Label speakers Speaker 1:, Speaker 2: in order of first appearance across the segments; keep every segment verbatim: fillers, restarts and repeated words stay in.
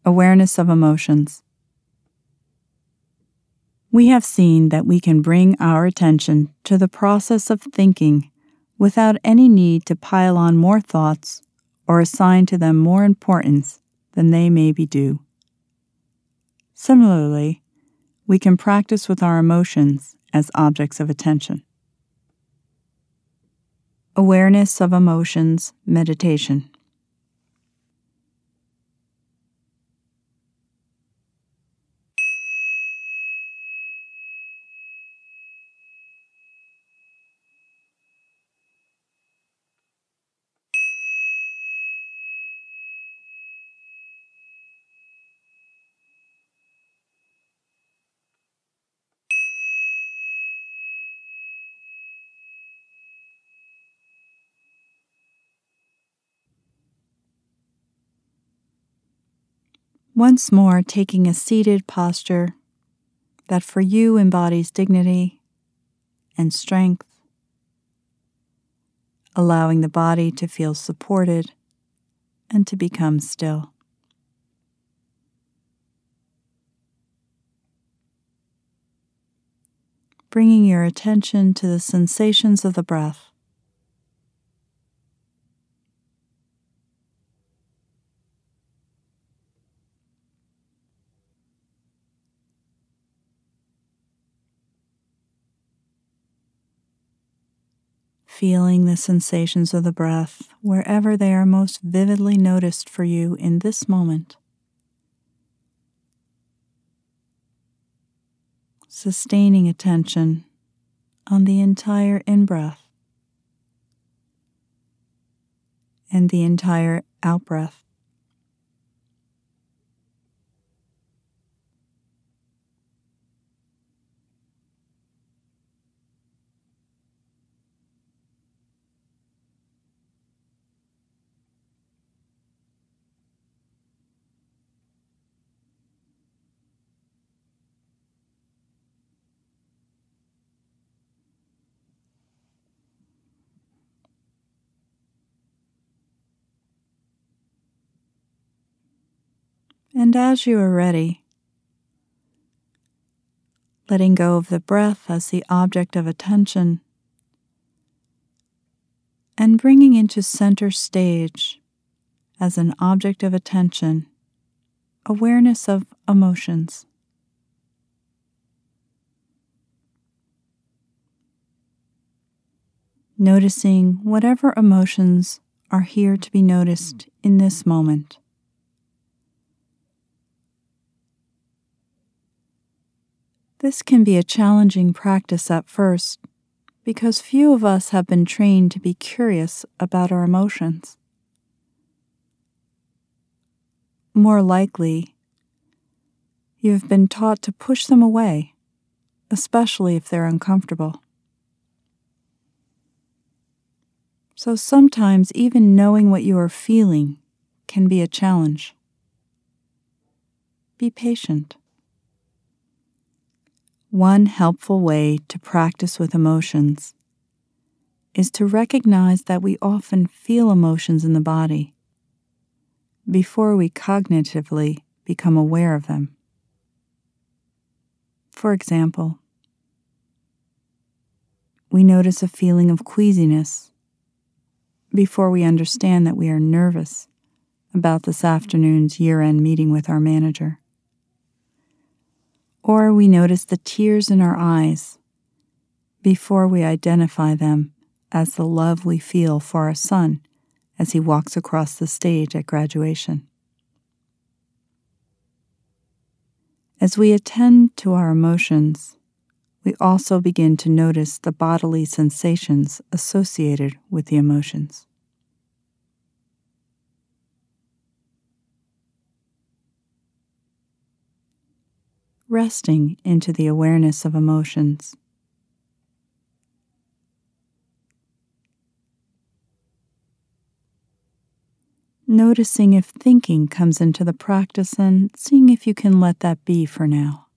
Speaker 1: Awareness of emotions. We have seen that we can bring our attention to the process of thinking without any need to pile on more thoughts or assign to them more importance than they may be due. Similarly, we can practice with our emotions as objects of attention. Awareness of emotions meditation. Once more, taking a seated posture that for you embodies dignity and strength, allowing the body to feel supported and to become still. Bringing your attention to the sensations of the breath. Feeling the sensations of the breath wherever they are most vividly noticed for you in this moment. Sustaining attention on the entire in-breath and the entire out-breath. And as you are ready, letting go of the breath as the object of attention and bringing into center stage as an object of attention, awareness of emotions. Noticing whatever emotions are here to be noticed in this moment. This can be a challenging practice at first because few of us have been trained to be curious about our emotions. More likely, you have been taught to push them away, especially if they're uncomfortable. So sometimes even knowing what you are feeling can be a challenge. Be patient. One helpful way to practice with emotions is to recognize that we often feel emotions in the body before we cognitively become aware of them. For example, we notice a feeling of queasiness before we understand that we are nervous about this afternoon's year-end meeting with our manager. Or we notice the tears in our eyes before we identify them as the love we feel for our son as he walks across the stage at graduation. As we attend to our emotions, we also begin to notice the bodily sensations associated with the emotions. Resting into the awareness of emotions. Noticing if thinking comes into the practice and seeing if you can let that be for now.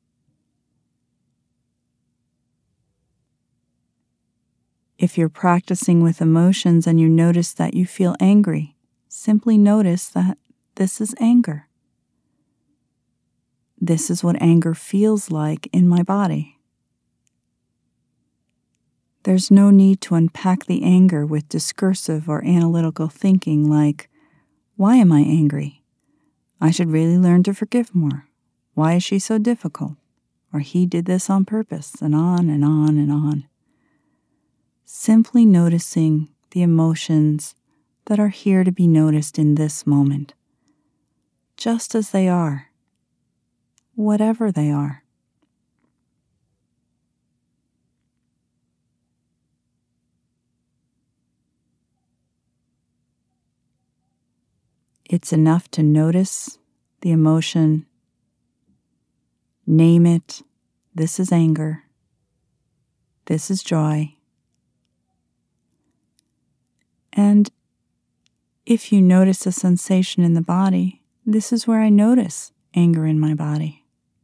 Speaker 1: If you're practicing with emotions and you notice that you feel angry, simply notice that this is anger. This is what anger feels like in my body. There's no need to unpack the anger with discursive or analytical thinking like, why am I angry? I should really learn to forgive more. Why is she so difficult? Or he did this on purpose, and on and on and on. Simply noticing the emotions that are here to be noticed in this moment, just as they are, whatever they are. It's enough to notice the emotion, name it. This is anger. This is joy. And if you notice a sensation in the body, this is where I notice anger in my body.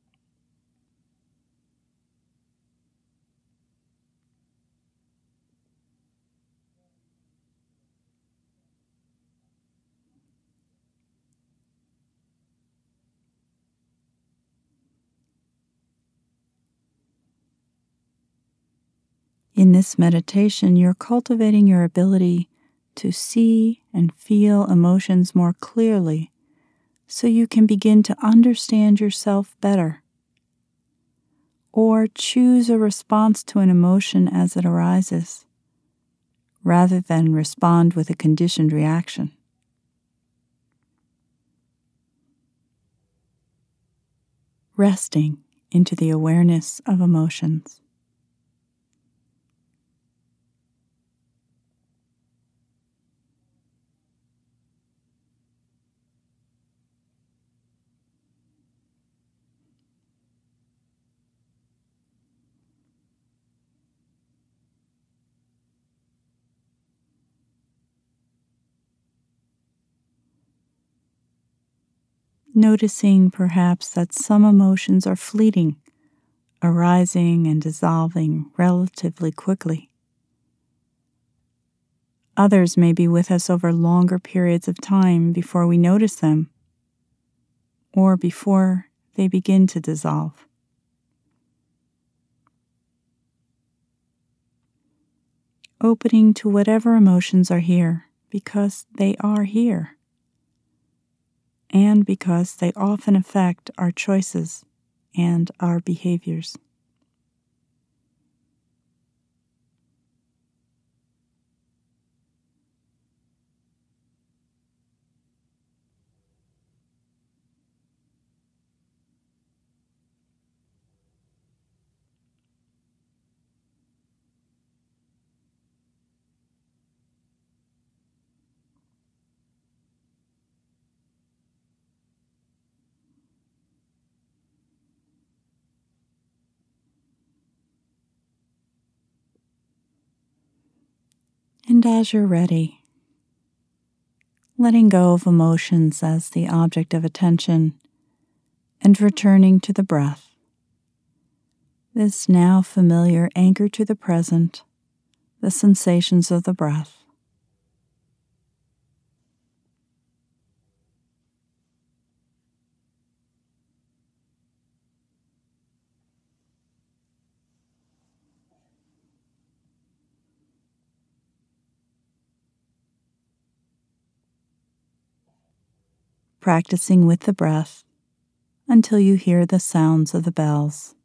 Speaker 1: In this meditation, you're cultivating your ability to see and feel emotions more clearly so you can begin to understand yourself better, or choose a response to an emotion as it arises, rather than respond with a conditioned reaction. Resting into the awareness of emotions. Noticing perhaps that some emotions are fleeting, arising and dissolving relatively quickly. Others may be with us over longer periods of time before we notice them, or before they begin to dissolve. Opening to whatever emotions are here because they are here, and because they often affect our choices and our behaviors. And as you're ready, letting go of emotions as the object of attention and returning to the breath. This now familiar anchor to the present, the sensations of the breath. Practicing with the breath until you hear the sounds of the bells.